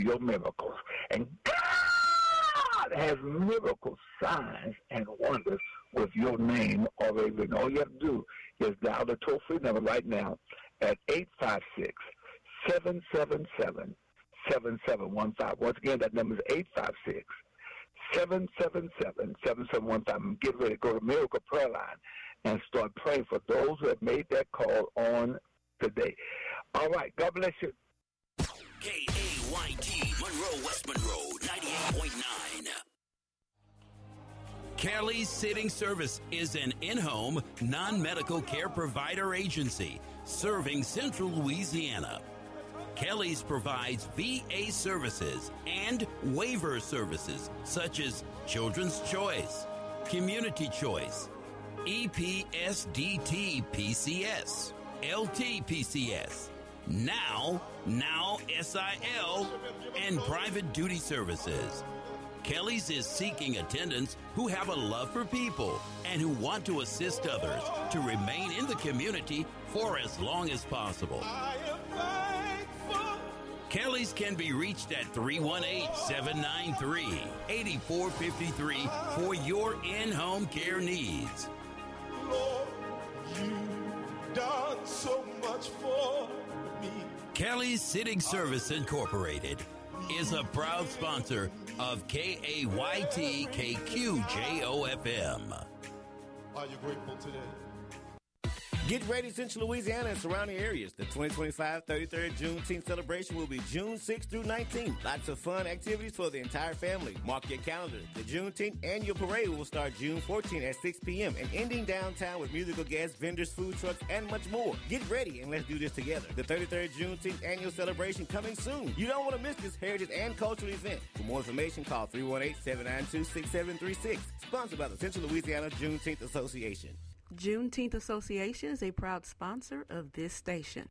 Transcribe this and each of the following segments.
your miracles. And God has miracle signs and wonders with your name already written. All you have to do is dial the toll-free number right now at 856-777-7715. Once again, that number is 856-777-7715. I'm getting ready to go to Miracle Prayer Line and start praying for those who have made that call on today. All right. God bless you. KAYT, Monroe, West Monroe, 98.9. Kelly's Sitting Service is an in-home, non-medical care provider agency serving Central Louisiana. Kelly's provides VA services and waiver services such as Children's Choice, Community Choice, EPSDT PCS, LT-PCS, Now SIL, and private duty services. Kelly's is seeking attendants who have a love for people and who want to assist others to remain in the community for as long as possible. Kelly's can be reached at 318-793-8453 for your in-home care needs. Lord, you've done so much for me. Kelly's Sitting Service Incorporated is a proud sponsor of KAYT KQJOFM. Are you grateful today? Get ready, Central Louisiana and surrounding areas. The 2025 33rd Juneteenth celebration will be June 6th through 19th. Lots of fun activities for the entire family. Mark your calendar. The Juneteenth annual parade will start June 14th at 6 p.m. and ending downtown with musical guests, vendors, food trucks, and much more. Get ready and let's do this together. The 33rd Juneteenth annual celebration coming soon. You don't want to miss this heritage and cultural event. For more information, call 318-792-6736. Sponsored by the Central Louisiana Juneteenth Association. Juneteenth Association is a proud sponsor of this station.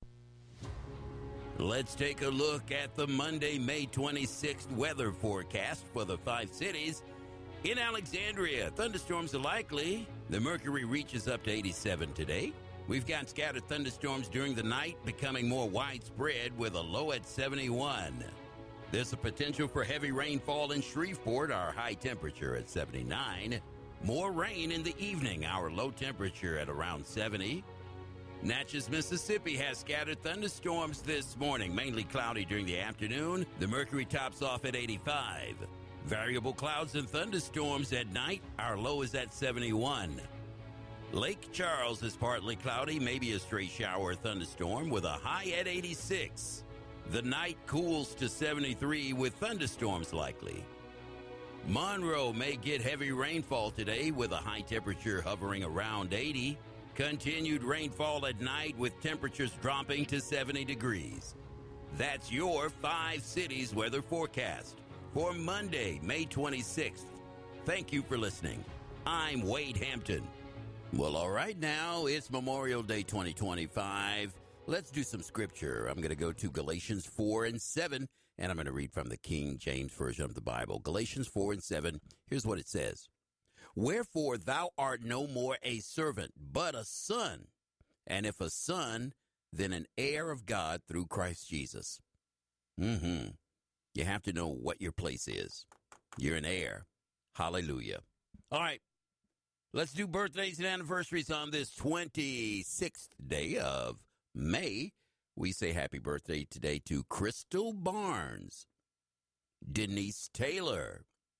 Let's take a look at the Monday, May 26th weather forecast for the 5 cities. In Alexandria, thunderstorms are likely. The mercury reaches up to 87 today. We've got scattered thunderstorms during the night, becoming more widespread with a low at 71. There's a potential for heavy rainfall in Shreveport, our high temperature at 79. More rain in the evening, our low temperature at around 70. Natchez, Mississippi has scattered thunderstorms this morning, mainly cloudy during the afternoon. The mercury tops off at 85. Variable clouds and thunderstorms at night, our low is at 71. Lake Charles is partly cloudy, maybe a stray shower or thunderstorm with a high at 86. The night cools to 73 with thunderstorms likely. Monroe may get heavy rainfall today with a high temperature hovering around 80. Continued rainfall at night with temperatures dropping to 70 degrees. That's your 5 cities weather forecast for Monday, May 26th. Thank you for listening. I'm Wade Hampton. Well, all right, now it's Memorial Day 2025. Let's do some scripture. I'm going to go to Galatians 4 and 7. And I'm going to read from the King James Version of the Bible. Galatians 4 and 7. Here's what it says. Wherefore thou art no more a servant, but a son. And if a son, then an heir of God through Christ Jesus. You have to know what your place is. You're an heir. Hallelujah. All right. Let's do birthdays and anniversaries on this 26th day of May. We say happy birthday today to Crystal Barnes, Denise Taylor,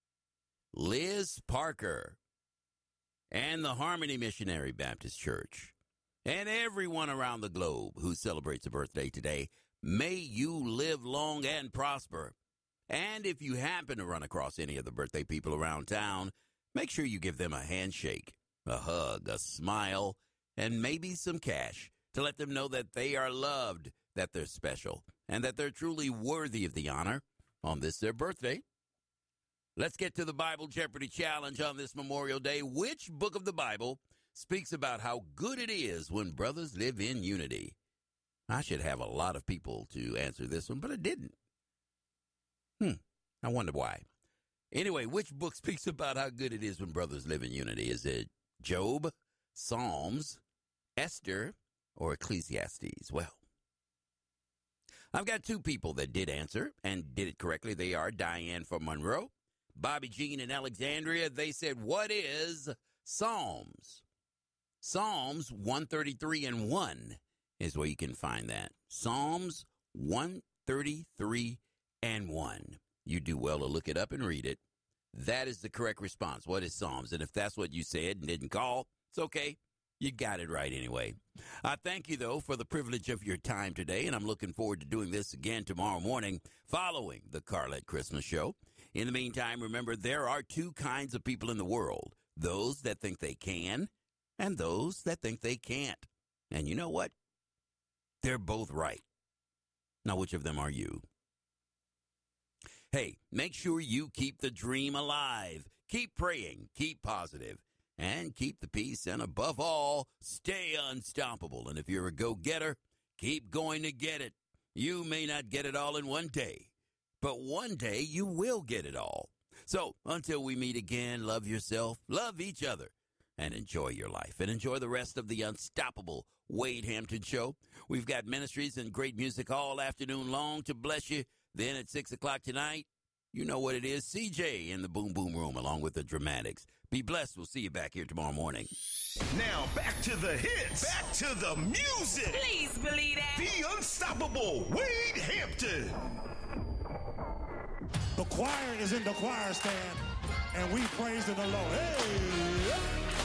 Liz Parker, and the Harmony Missionary Baptist Church, and everyone around the globe who celebrates a birthday today. May you live long and prosper. And if you happen to run across any of the birthday people around town, make sure you give them a handshake, a hug, a smile, and maybe some cash, to let them know that they are loved, that they're special, and that they're truly worthy of the honor on this their birthday. Let's get to the Bible Jeopardy Challenge on this Memorial Day. Which book of the Bible speaks about how good it is when brothers live in unity? I should have a lot of people to answer this one, but I didn't. I wonder why. Anyway, which book speaks about how good it is when brothers live in unity? Is it Job, Psalms, Esther, or Ecclesiastes? Well, I've got two people that did answer and did it correctly. They are Diane from Monroe, Bobby Jean in Alexandria. They said, what is Psalms? Psalms 133 and 1 is where you can find that. Psalms 133 and 1. You do well to look it up and read it. That is the correct response. What is Psalms? And if that's what you said and didn't call, it's okay. You got it right anyway. I thank you, though, for the privilege of your time today, and I'm looking forward to doing this again tomorrow morning following the Carlette Christmas Show. In the meantime, remember, there are two kinds of people in the world, those that think they can and those that think they can't. And you know what? They're both right. Now, which of them are you? Hey, make sure you keep the dream alive. Keep praying, keep positive, and keep the peace. And above all, stay unstoppable. And if you're a go-getter, keep going to get it. You may not get it all in one day, but one day you will get it all. So until we meet again, love yourself, love each other, and enjoy your life. And enjoy the rest of the unstoppable Wade Hampton Show. We've got ministries and great music all afternoon long to bless you. Then at 6 o'clock tonight, you know what it is, CJ in the Boom Boom Room along with the Dramatics. Be blessed. We'll see you back here tomorrow morning. Now back to the hits. Back to the music. Please believe that. The unstoppable Wade Hampton. The choir is in the choir stand, and we praise the Lord. Hey!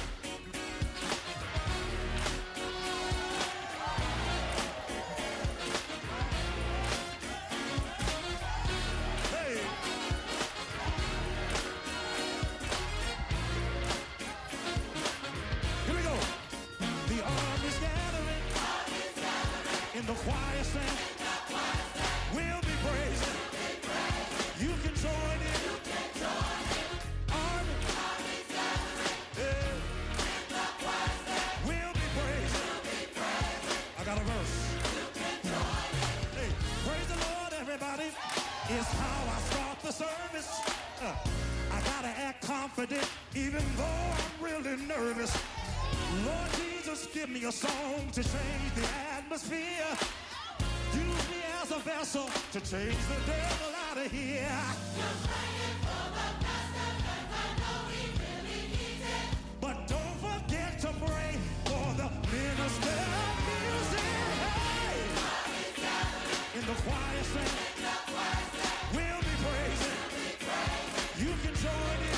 In the choir stand, we'll be praising. You can join in. Army, yeah. We'll be praising. I got a verse. Hey, praise the Lord, everybody. It's how I start the service. I gotta act confident, even though I'm really nervous. Lord Jesus, give me a song to change the atmosphere. Use me as a vessel to change the devil out of here. You're praying for the pastor, 'cause I know he really needs it. But don't forget to pray for the minister of music. Hey! In the choir stand, we'll be praising. You can join in.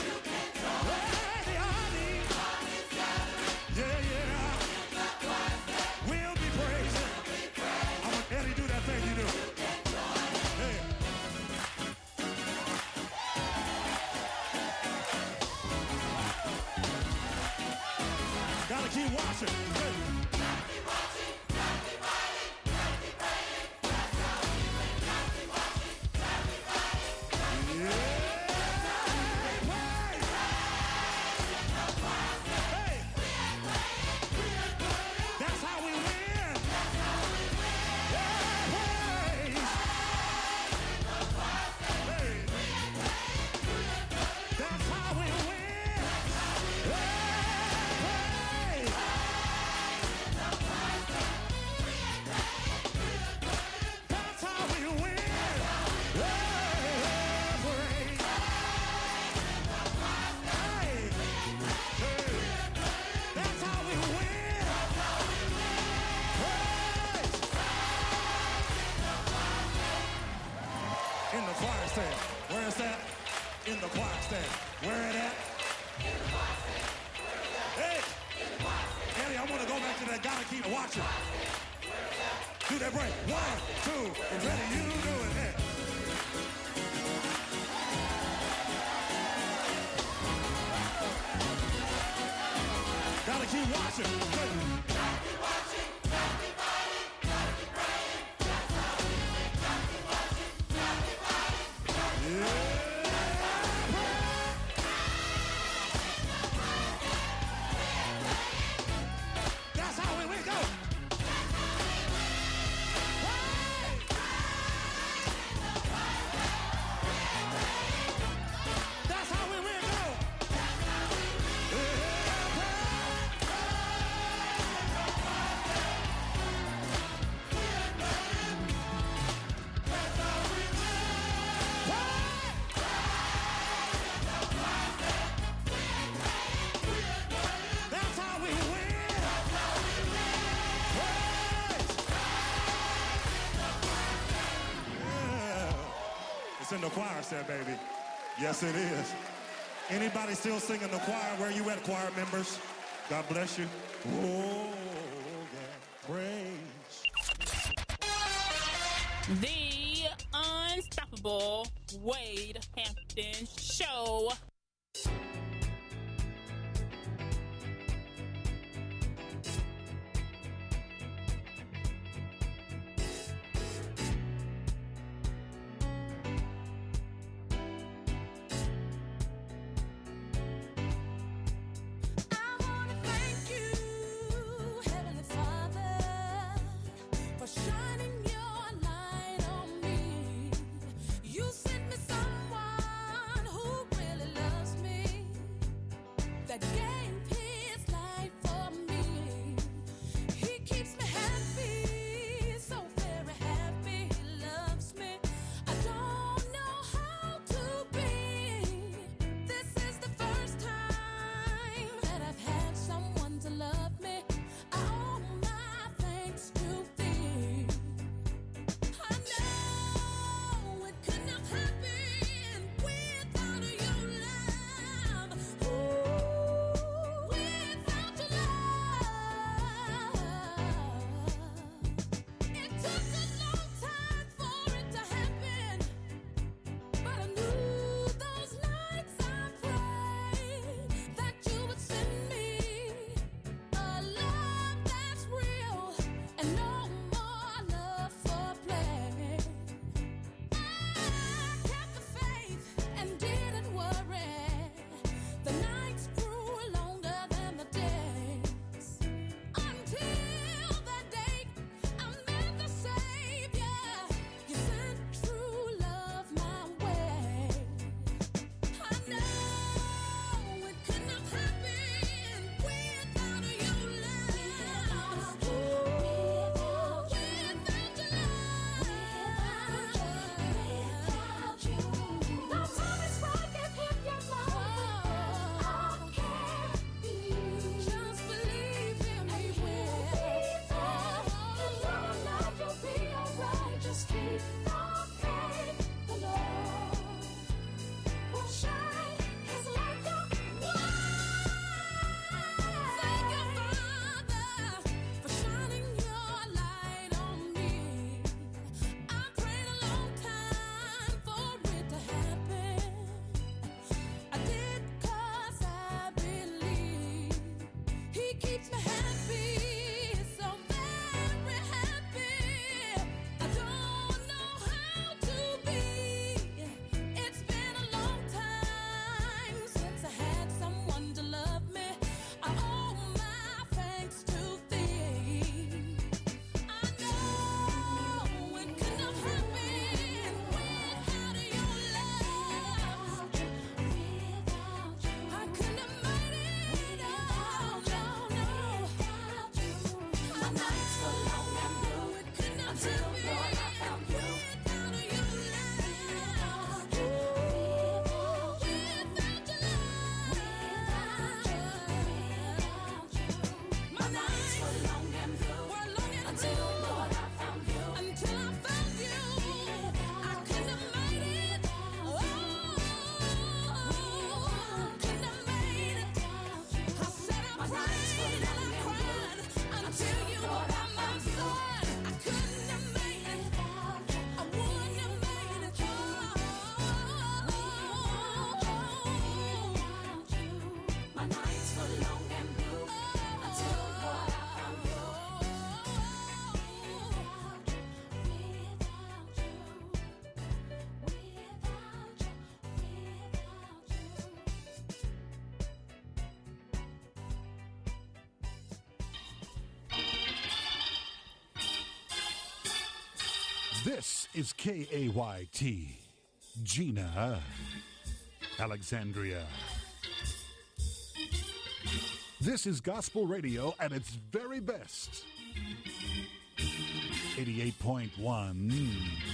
Gotta keep watching. Gotta keep watching. Gotta keep writing. Gotta keep praying. That's how we win. Gotta keep watching. Gotta keep writing. Yeah. Hey. That's how we win. That's how we win. Yeah. Praise. Hey. That's how we win. Hey. In the choir stand. Where is that? In the choir stand. Where it at? In the choir stand. Hey! In the choir stand. Eddie, I want to go back to that. Gotta keep watching. Do that break. 1, 2, and ready. You do it. Hey. Gotta keep watching. Gotta keep watching. Gotta keep fighting. Gotta keep praying. That's how we win. Gotta keep watching. Gotta keep fighting. Yeah. That's how we win. Go. That's how we win. Go. in the choir said, baby. Yes, it is. Anybody still singing the choir? Where you at, choir members? God bless you. Oh, yeah. Praise. The unstoppable Wade Hampton Show. This is KAYT, Gina, Alexandria. This is gospel radio at its very best. 88.1